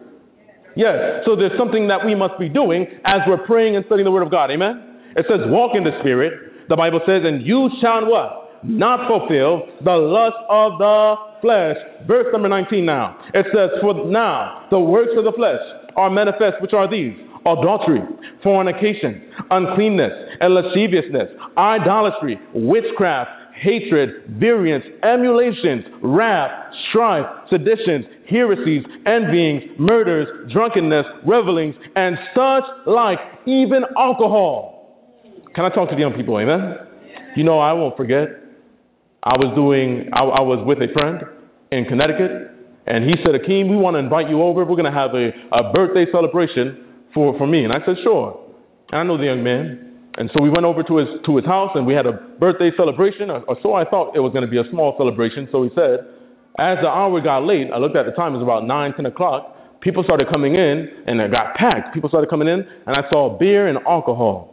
Yes, so there's something that we must be doing as we're praying and studying the word of God. Amen? It says walk in the Spirit. The Bible says, and you shall what? Not fulfill the lust of the flesh. Verse number 19 now. It says, for now the works of the flesh are manifest, which are these: adultery, fornication, uncleanness, and lasciviousness, idolatry, witchcraft, hatred, variance, emulations, wrath, strife, seditions, heresies, envyings, murders, drunkenness, revelings, and such like, even alcohol. Can I talk to the young people? Amen? You know, I won't forget. I was with a friend in Connecticut, and he said, Akeem, we want to invite you over. We're going to have a birthday celebration for me. And I said, sure. And I know the young man. And so we went over to his house, and we had a birthday celebration, or so I thought it was going to be a small celebration. So he said, as the hour got late, I looked at the time, it was about 9, 10 o'clock. People started coming in, and it got packed. People started coming in, and I saw beer and alcohol.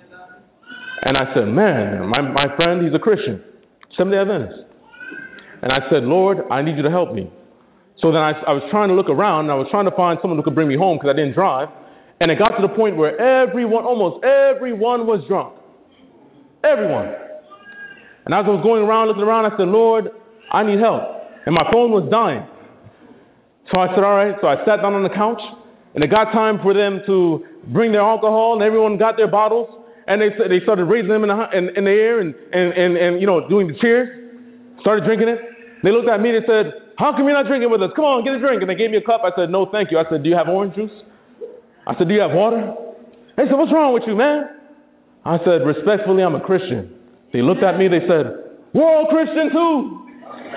And I said, man, my friend, he's a Christian, Seventh-day Adventist. And I said, Lord, I need you to help me. So then I was trying to look around, and I was trying to find someone who could bring me home because I didn't drive. And it got to the point where almost everyone was drunk. Everyone. And as I was going around, looking around, I said, Lord, I need help. And my phone was dying. So I said, all right. So I sat down on the couch, and it got time for them to bring their alcohol, and everyone got their bottles. And they started raising them in the air and you know, doing the cheers. Started drinking it. They looked at me and said, how come you're not drinking with us? Come on, get a drink. And they gave me a cup. I said, no, thank you. I said, do you have orange juice? I said, do you have water? They said, what's wrong with you, man? I said, respectfully, I'm a Christian. They looked at me. They said, we're all Christian too.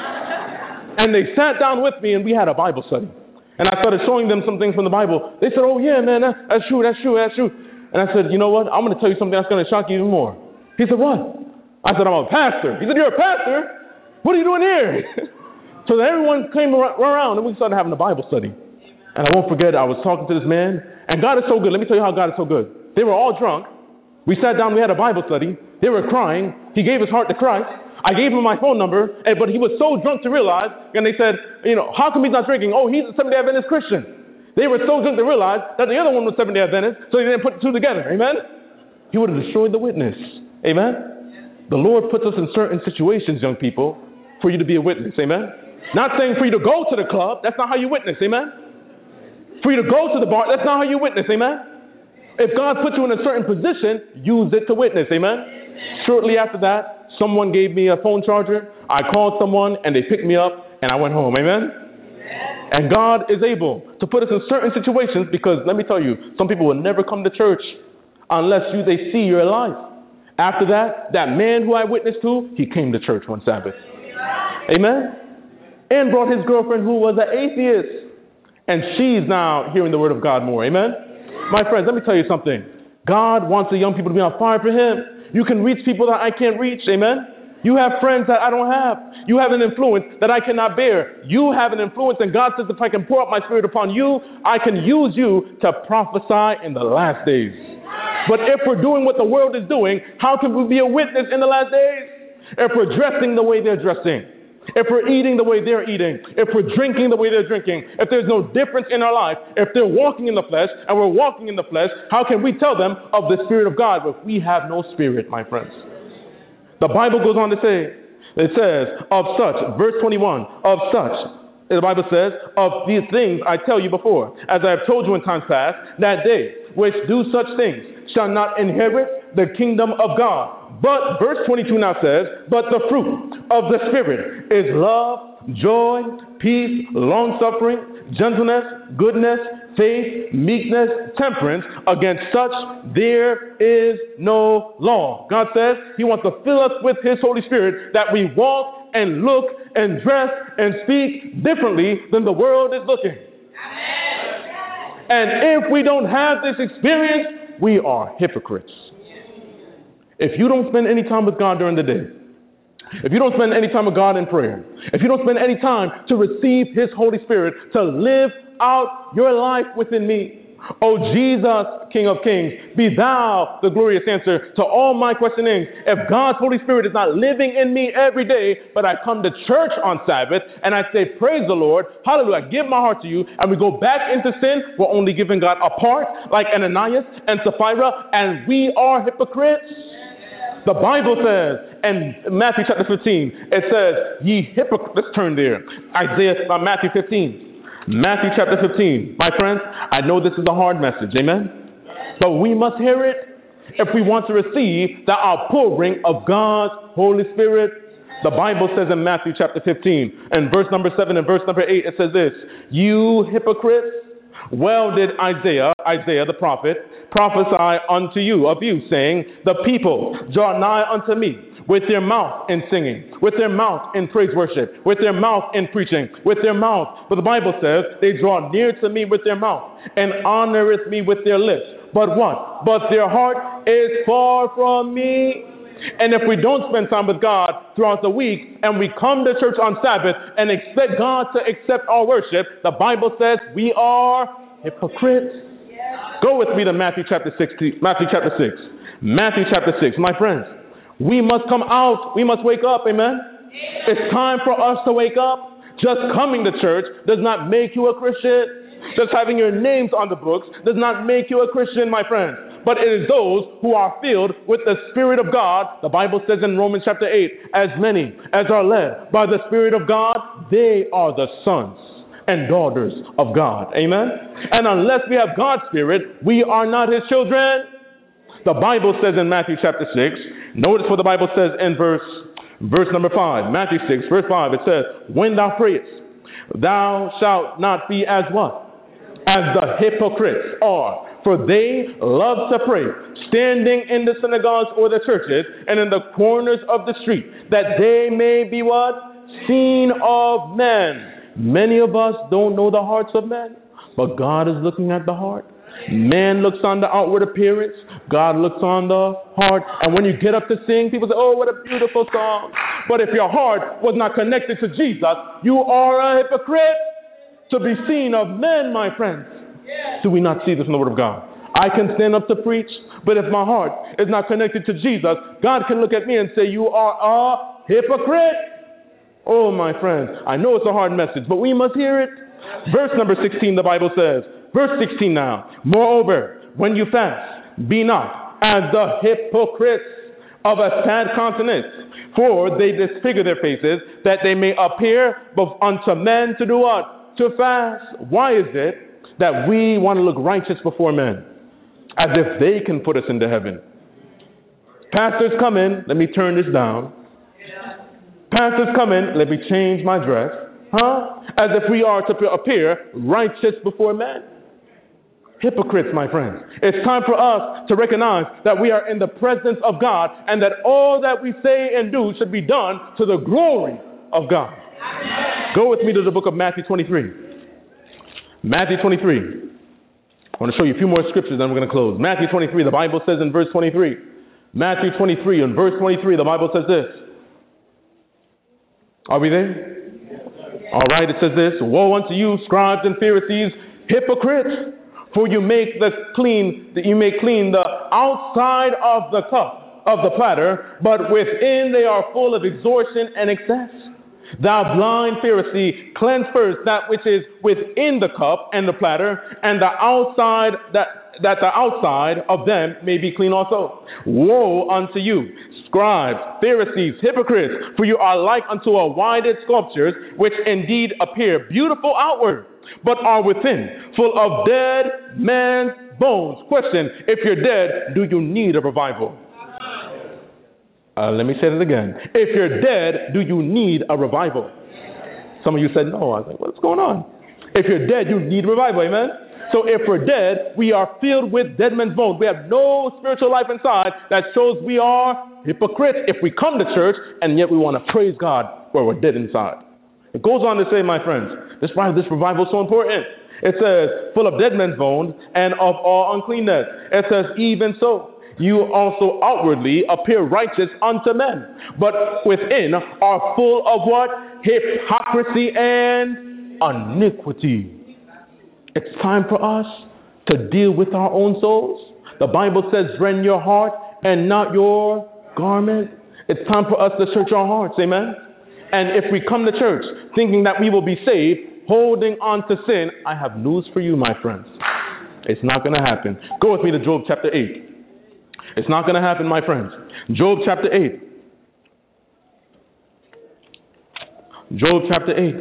And they sat down with me, and we had a Bible study. And I started showing them some things from the Bible. They said, oh, yeah, man, that's true. And I said, you know what? I'm going to tell you something that's going to shock you even more. He said, what? I said, I'm a pastor. He said, you're a pastor? What are you doing here? So then everyone came around, and we started having a Bible study. And I won't forget, I was talking to this man, and God is so good. Let me tell you how God is so good. They were all drunk. We sat down, we had a Bible study. They were crying. He gave his heart to Christ. I gave him my phone number, but he was so drunk to realize, and they said, you know, how come he's not drinking? Oh, he's a Seventh-day Adventist Christian. They were so drunk to realize that the other one was Seventh-day Adventist, so they didn't put the two together. Amen? He would have destroyed the witness. Amen? The Lord puts us in certain situations, young people, for you to be a witness. Amen? Not saying for you to go to the club. That's not how you witness. Amen? For you to go to the bar. That's not how you witness. Amen? If God puts you in a certain position, use it to witness. Amen? Shortly after that, someone gave me a phone charger. I called someone, and they picked me up, and I went home. Amen? And God is able to put us in certain situations because, let me tell you, some people will never come to church unless they see your life. After that, that man who I witnessed to, he came to church one Sabbath. Amen? And brought his girlfriend who was an atheist. And she's now hearing the word of God more. Amen? My friends, let me tell you something. God wants the young people to be on fire for him. You can reach people that I can't reach. Amen? You have friends that I don't have. You have an influence that I cannot bear. You have an influence, and God says if I can pour out my spirit upon you, I can use you to prophesy in the last days. But if we're doing what the world is doing, how can we be a witness in the last days? If we're dressing the way they're dressing, if we're eating the way they're eating, if we're drinking the way they're drinking, if there's no difference in our life, if they're walking in the flesh and we're walking in the flesh, how can we tell them of the Spirit of God if we have no spirit, my friends? The Bible goes on to say, it says, of such, verse 21, of such, the Bible says, of these things I tell you before, as I have told you in times past, that they which do such things shall not inherit the kingdom of God. But verse 22 now says, but the fruit of the Spirit is love, joy, peace, long-suffering, gentleness, goodness, faith, meekness, temperance. Against such there is no law. God says he wants to fill us with his Holy Spirit that we walk and look and dress and speak differently than the world is looking. And if we don't have this experience, we are hypocrites. If you don't spend any time with God during the day, if you don't spend any time with God in prayer, if you don't spend any time to receive his Holy Spirit to live out your life within me, O Jesus, King of Kings, be thou the glorious answer to all my questionings. If God's Holy Spirit is not living in me every day, but I come to church on Sabbath and I say, praise the Lord, hallelujah, I give my heart to you, and we go back into sin, we're only giving God a part, like Ananias and Sapphira, and we are hypocrites. The Bible says, in Matthew chapter 15, it says, ye hypocrites, let's turn there, Matthew 15. Matthew chapter 15. My friends, I know this is a hard message, amen? But we must hear it if we want to receive the outpouring of God's Holy Spirit. The Bible says in Matthew chapter 15, and verse number 7 and verse number 8, it says this, you hypocrites, well did Isaiah the prophet, prophesy unto you, of you, saying, the people draw nigh unto me, with their mouth in singing, with their mouth in praise worship, with their mouth in preaching, with their mouth. But the Bible says they draw near to me with their mouth and honoreth me with their lips. But what? But their heart is far from me. And if we don't spend time with God throughout the week and we come to church on Sabbath and expect God to accept our worship, the Bible says we are hypocrites. Go with me to Matthew chapter 6. Matthew chapter 6. My friends, we must come out. We must wake up. Amen. It's time for us to wake up. Just coming to church does not make you a Christian. Just having your names on the books does not make you a Christian, my friend. But it is those who are filled with the Spirit of God. The Bible says in Romans chapter 8, as many as are led by the Spirit of God, they are the sons and daughters of God. Amen. And unless we have God's Spirit, we are not his children. The Bible says in Matthew chapter 6, notice what the Bible says in verse number 5. Matthew 6, verse 5, it says, when thou prayest, thou shalt not be as what? As the hypocrites are. For they love to pray, standing in the synagogues or the churches and in the corners of the street, that they may be what? Seen of men. Many of us don't know the hearts of men, but God is looking at the heart. Man looks on the outward appearance. God looks on the heart. And when you get up to sing, people say, oh, what a beautiful song. But if your heart was not connected to Jesus, you are a hypocrite. To be seen of men, my friends. Do we not see this in the Word of God? I can stand up to preach, but if my heart is not connected to Jesus, God can look at me and say, you are a hypocrite. Oh, my friends, I know it's a hard message, but we must hear it. Verse number 16, the Bible says, verse 16 now, moreover, when you fast, be not as the hypocrites of a sad countenance, for they disfigure their faces, that they may appear both unto men to do what? To fast. Why is it that we want to look righteous before men, as if they can put us into heaven? Pastors come in, let me turn this down. Pastors come in, let me change my dress. As if we are to appear righteous before men. Hypocrites, my friends. It's time for us to recognize that we are in the presence of God and that all that we say and do should be done to the glory of God. Go with me to the book of Matthew 23. Matthew 23. I want to show you a few more scriptures, then we're going to close. Matthew 23, the Bible says in verse 23. Matthew 23, in verse 23, the Bible says this. Are we there? All right, it says this. Woe unto you, scribes and Pharisees, hypocrites! For you make clean the outside of the cup of the platter, but within they are full of extortion and excess. Thou blind Pharisee, cleanse first that which is within the cup and the platter, and the outside that the outside of them may be clean also. Woe unto you, scribes, Pharisees, hypocrites! For you are like unto a whited sculptures, which indeed appear beautiful outward, but are within full of dead man's bones. Question: if you're dead, do you need a revival? Let me say it again. If you're dead, do you need a revival? Some of you said no. I was like, what's going on? If you're dead, you need revival. Amen? So if we're dead, we are filled with dead men's bones. We have no spiritual life inside. That shows we are hypocrites if we come to church and yet we want to praise God where we're dead inside. It goes on to say, my friends, this revival is so important. It says, full of dead men's bones and of all uncleanness. It says, even so, you also outwardly appear righteous unto men, but within are full of what? Hypocrisy and iniquity. It's time for us to deal with our own souls. The Bible says, rend your heart and not your garment. It's time for us to search our hearts. Amen. And if we come to church thinking that we will be saved, holding on to sin, I have news for you, my friends. It's not going to happen. Go with me to Job chapter 8. It's not going to happen, my friends. Job chapter 8. Job chapter 8.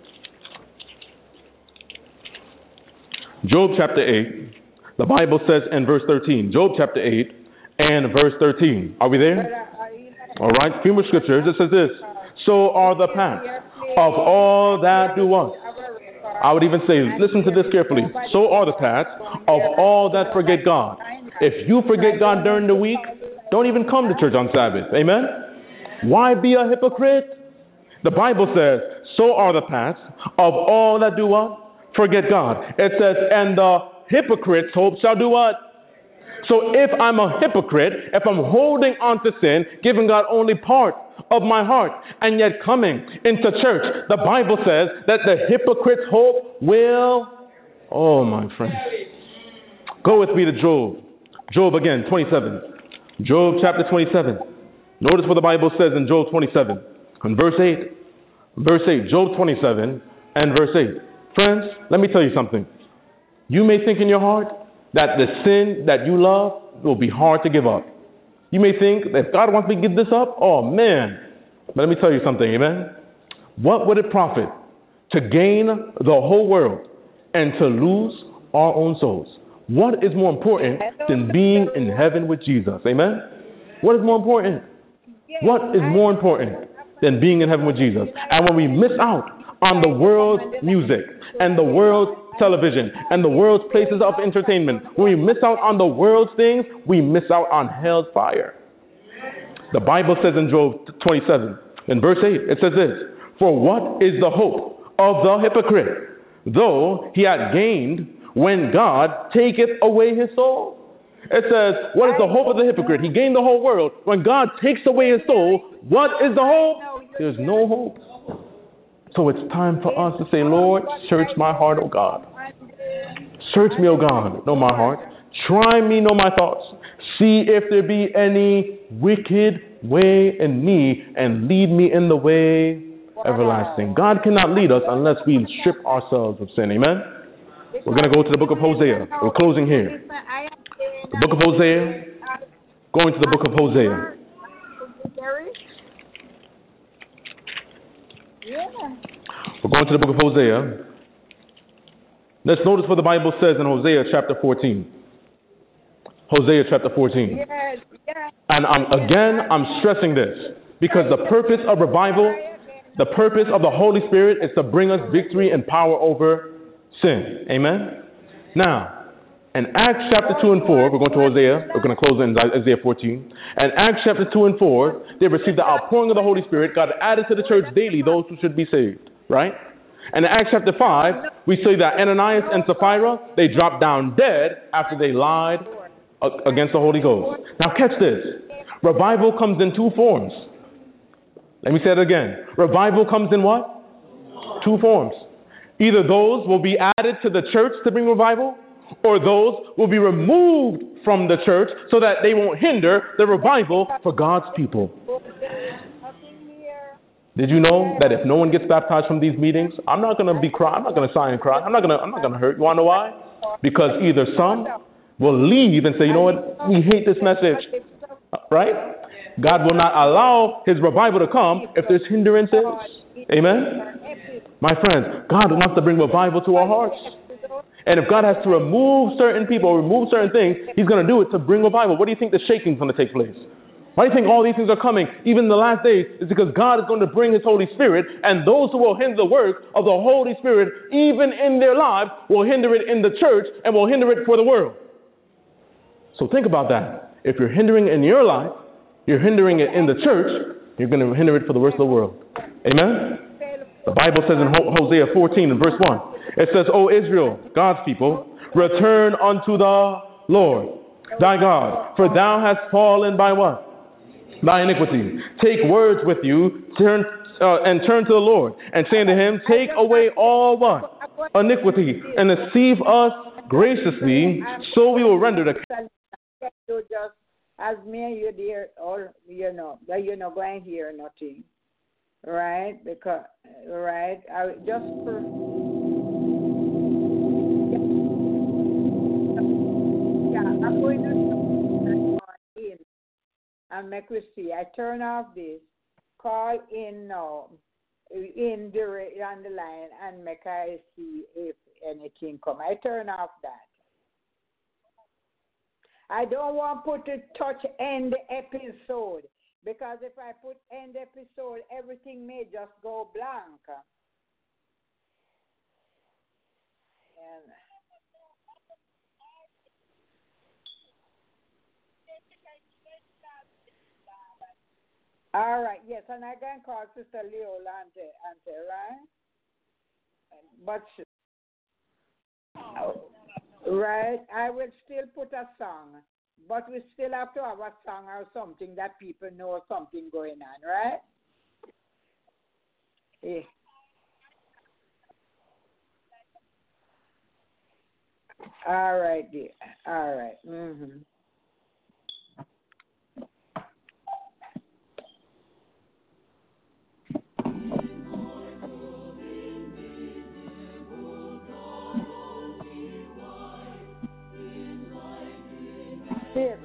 Job chapter 8. The Bible says in verse 13. Job chapter 8 and verse 13. Are we there? All right. A few more scriptures. It says this. So are the paths of all that do what? I would even say, listen to this carefully. So are the paths of all that forget God. If you forget God during the week, don't even come to church on Sabbath. Amen? Why be a hypocrite? The Bible says, so are the paths of all that do what? Forget God. It says, and the hypocrite's hope shall do what? So if I'm a hypocrite, if I'm holding on to sin, giving God only part of my heart, and yet coming into church, the Bible says that the hypocrite's hope will, oh my friend. Go with me to Job. Job again, 27. Job chapter 27. Notice what the Bible says in Job 27. In verse 8. Verse 8. Job 27 and verse 8. Friends, let me tell you something. You may think in your heart that the sin that you love will be hard to give up. You may think that God wants me to give this up. Oh, man. But let me tell you something, amen? What would it profit to gain the whole world and to lose our own souls? What is more important than being in heaven with Jesus? Amen? What is more important? What is more important than being in heaven with Jesus? And when we miss out on the world's music and the world's television and the world's places of entertainment, when we miss out on the world's things, we miss out on hell's fire. The Bible says in Job 27, in verse 8, it says this, for what is the hope of the hypocrite, though he had gained when God taketh away his soul? It says, what is the hope of the hypocrite? He gained the whole world. When God takes away his soul, what is the hope? There's no hope. So it's time for us to say, Lord, search my heart, O God. Search me, O God, know my heart. Try me, know my thoughts. See if there be any wicked way in me, and lead me in the way everlasting. God cannot lead us unless we strip ourselves of sin. Amen? We're going to go to the book of Hosea. We're closing here. The book of Hosea. Going to the book of Hosea. We're going to the book of Hosea. Let's notice what the Bible says in Hosea chapter 14. Hosea chapter 14. And I'm stressing this because the purpose of revival The purpose of the Holy Spirit is to bring us victory and power over sin. Amen? Now, in Acts chapter 2 and 4, we're going to Hosea. We're going to close in Isaiah 14. And Acts chapter 2 and 4, they received the outpouring of the Holy Spirit. God added to the church daily those who should be saved. Right? And in Acts chapter 5, we see that Ananias and Sapphira, they dropped down dead after they lied against the Holy Ghost. Now catch this. Revival comes in two forms. Let me say it again. Revival comes in what? Two forms. Either those will be added to the church to bring revival, or those will be removed from the church so that they won't hinder the revival for God's people. Did you know that if no one gets baptized from these meetings, I'm not going to be crying. I'm not going to sigh and cry. I'm not going to hurt. You want to know why? Because either some will leave and say, you know what? We hate this message. Right? God will not allow his revival to come if there's hindrances. Amen? My friends, God wants to bring revival to our hearts. And if God has to remove certain people, remove certain things, he's going to do it to bring revival. What do you think the shaking is going to take place? Why do you think all these things are coming, even in the last days? It's because God is going to bring his Holy Spirit, and those who will hinder the work of the Holy Spirit, even in their lives, will hinder it in the church and will hinder it for the world. So think about that. If you're hindering in your life, you're hindering it in the church, you're going to hinder it for the rest of the world. Amen? The Bible says in Hosea 14 and verse 1, it says, O Israel, God's people, return unto the Lord, thy God, for thou hast fallen by what? By iniquity. Take words with you, turn to the Lord, and say unto him, take away all what? Iniquity, and receive us graciously, so we will render the... So just as me and you dear, or going here nothing, right? Because right, I just I'm going to in and make we see. I turn off this, call in now, in direct on the line, and make I see if anything come. I turn off that. I don't want to touch end episode, because if I put end episode, everything may just go blank. And all right, yes, and I can call Sister Leola Ante, right? But right, I will still put a song, but we still have to have a song or something that people know something going on, right? Yeah. All right, dear. All right. Mm-hmm. Yes,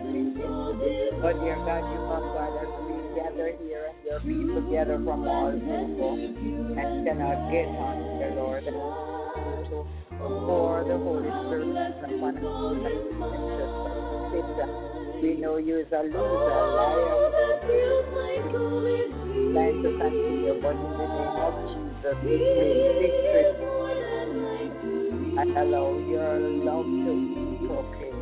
But dear God, you come, God, as we gather here and your people gather from all over and cannot get on, dear Lord, for the Holy Spirit upon us. We know you is a loser, liar, trying to continue, but in the name of Jesus, we pray victory and allow your love to proclaim.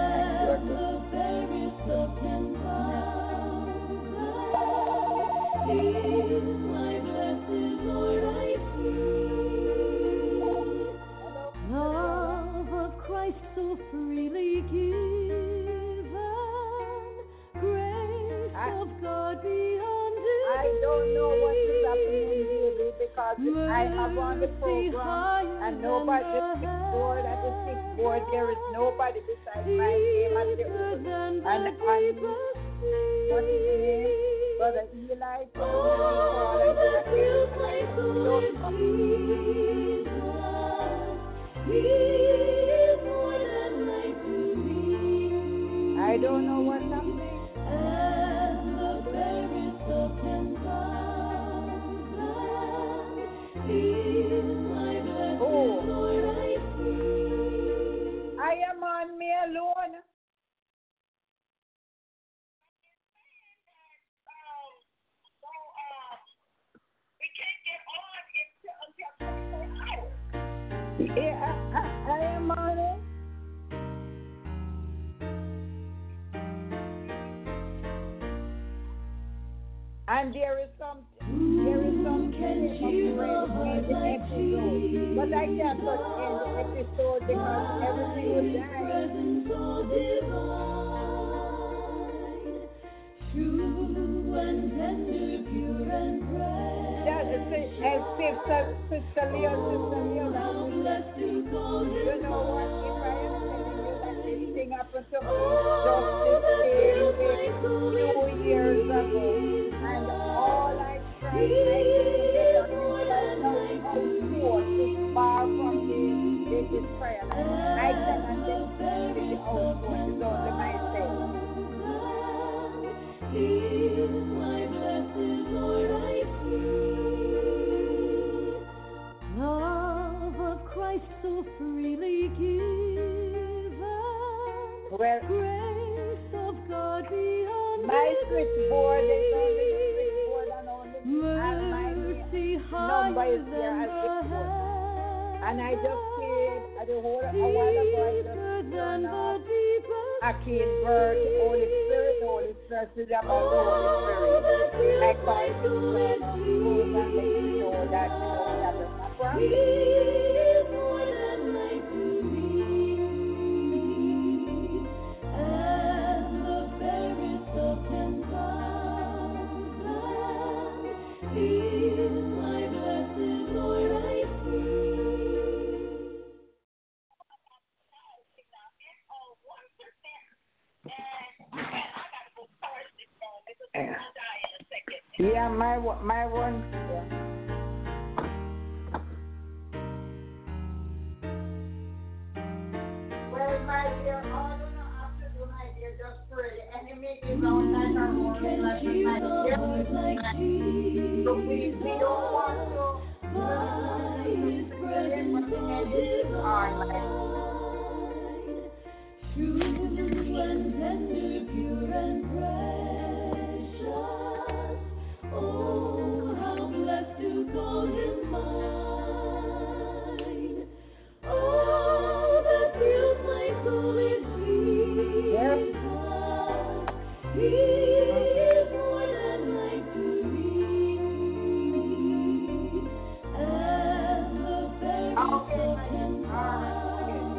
Love of Christ so freely given, grace of God beyond I don't know what is happening here because I have on the program and nobody is board at the sick board. There is nobody besides my name at the open. And what is his name? Brother Eli I don't know what's happening. I am on me alone. We can't get on until 24 hours. Yeah, I am on it. And there is some episode, but I can't end the episode because everything will die. True and tender, pure and bright. That's the thing, as Sister Leah, you know what? If I am telling you that this thing happened to me just this same 2 years ago, and all I tried, I couldn't get on it's far from this prayer. I cannot get the output, it's only myself. love of Christ so freely given, Well, grace of God beyond my switchboard is only the switchboard and only and my number is there as switchboard. And I just said at the whole a while ago, I just turned off Akin Bird, Holy Spirit is about the Holy Spirit. I call it and let you know that you know that is not problem. Yeah, my one. Yeah. Well, my dear, all you have to do, my dear, just pray. The enemy is out like a roaring lion, my dear. So we don't want to pray, but the enemy is hard, my dear. True and tender, pure and precious. Oh, how blessed to call him mine. Oh, that fills my soul in peace. He is more than life to me. And the very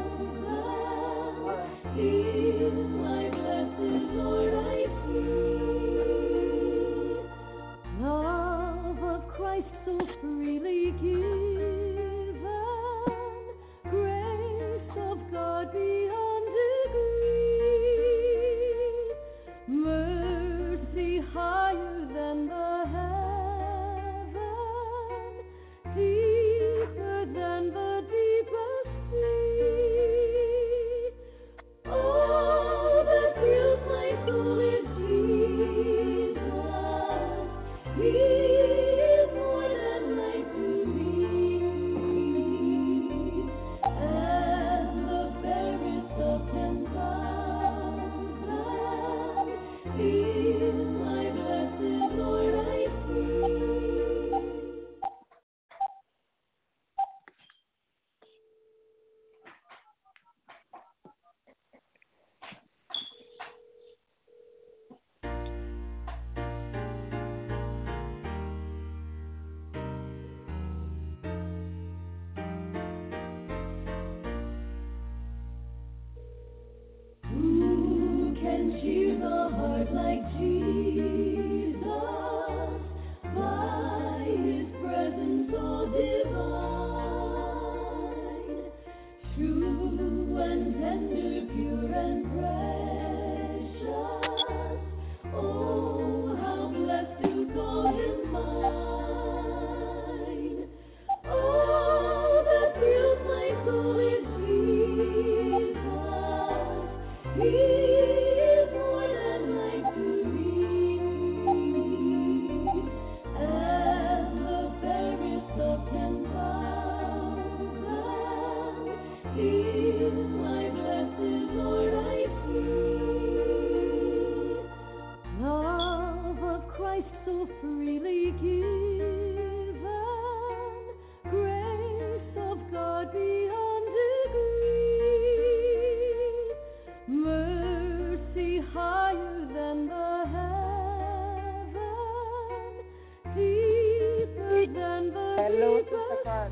God.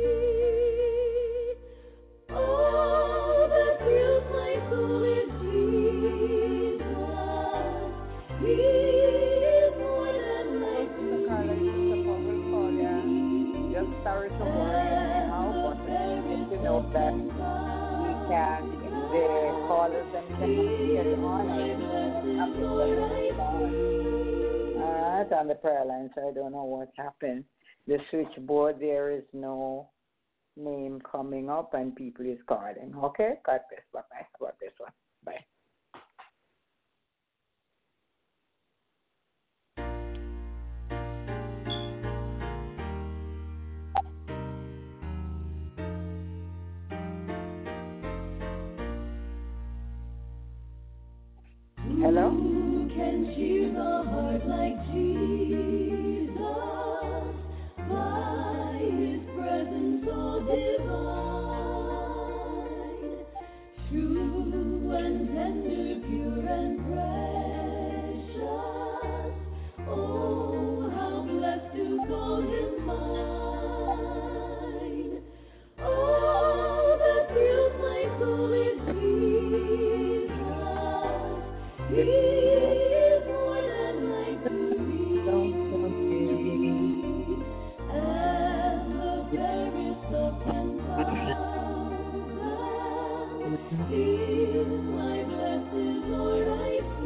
All that fills my soul is Jesus. He is more than life to Carla, me. Christopher will call you. Just sorry to worry anyhow, but need to know that he can, if the callers them cannot carry on, on the prayer line, so I don't know what happened. The switchboard, there is no name coming up and people is calling. Okay? God bless. Bye-bye. God bless one. Bye. Hello? Who can cheer the heart like Jesus? By His presence so divine, true and tender, pure and precious. Oh, how blessed to call Him mine. All that fills my soul is Jesus. He is more than life to me, and the fairest of 10,000 is my blessed Lord I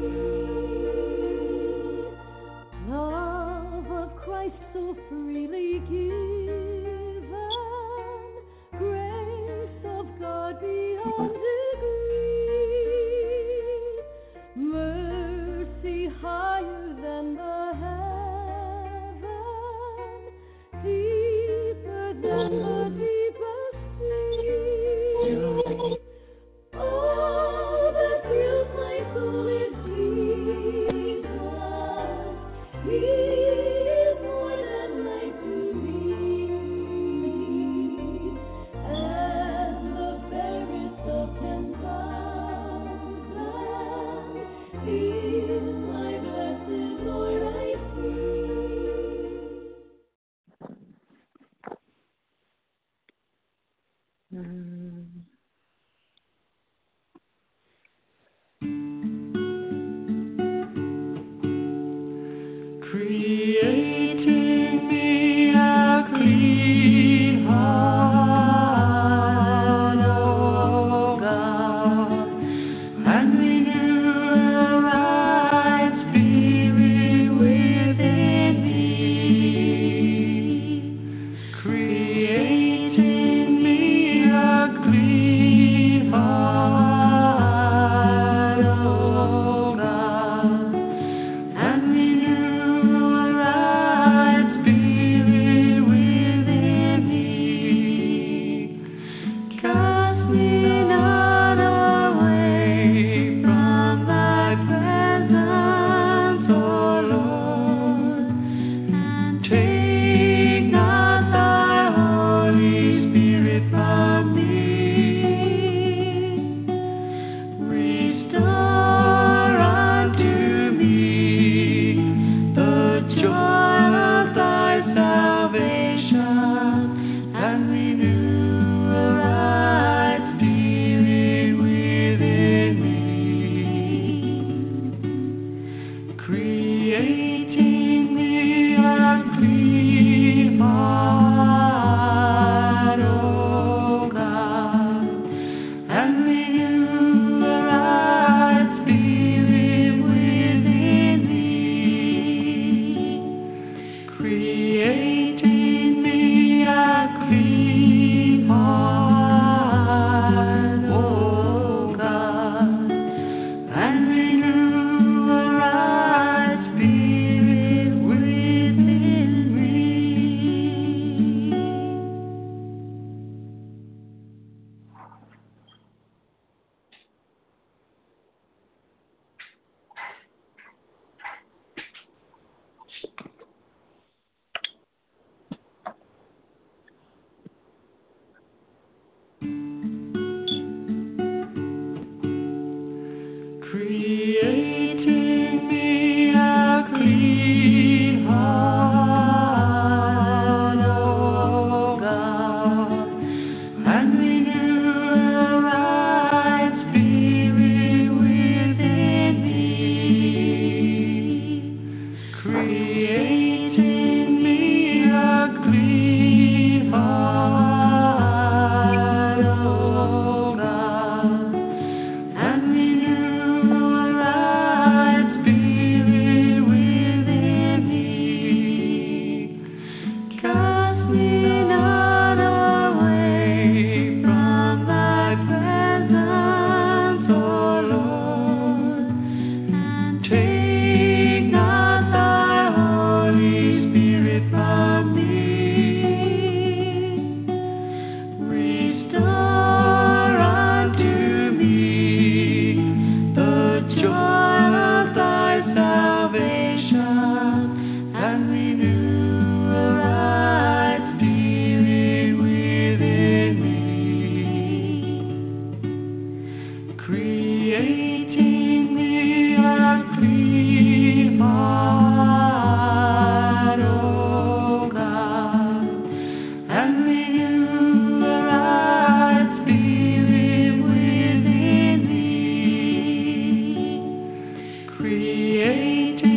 see. Love of Christ so freely given, grace of God beyond degree, mercy higher than the heaven, deeper than the deepest sea. All that fills my soul is Jesus. He is more than life to me, and the fairest of 10,000 is my blessed Lord I see. Creating me a clean heart, O God, and renew a right spirit within me. Creating me a clean heart, O God, and renew a right spirit within me. Cast me not away from thy presence, O Lord, and take not thy Holy Spirit from me. Restore unto me the joy of thy salvation, and renew a right spirit within me. Creating me a clean heart, O God, and renew a right spirit within me. Creating me a clean heart, O God, and renew a right spirit a clean heart, O God, and renew a right spirit within me. Create in